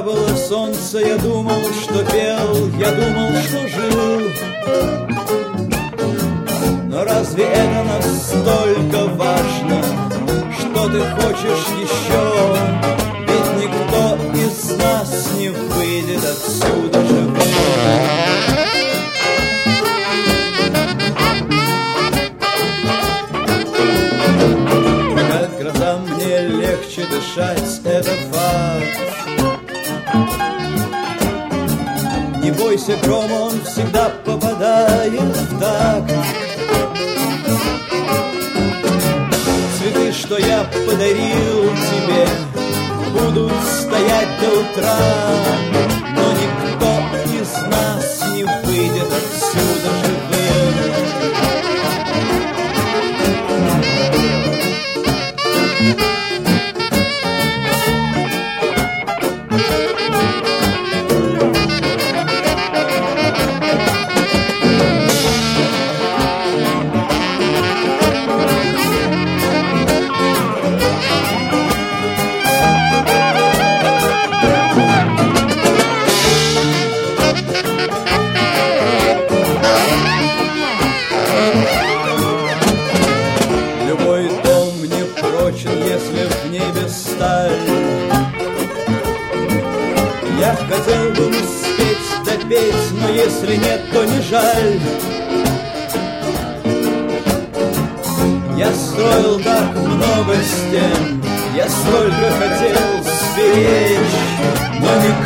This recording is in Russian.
было солнце, я думал, что пел, я думал, что жил. Но разве это настолько важно, что ты хочешь еще? Ведь никто из нас не выйдет отсюда живым. Как гроза мне легче дышать, это факт. Не бойся грома, он всегда попадает в такт. Цветы, что я подарил тебе, будут стоять до утра, но никто из нас не выйдет отсюда живым. Если в небе сталь, я хотел бы успеть допеть, но если нет, то не жаль. Я строил так много стен, я столько хотел сберечь, но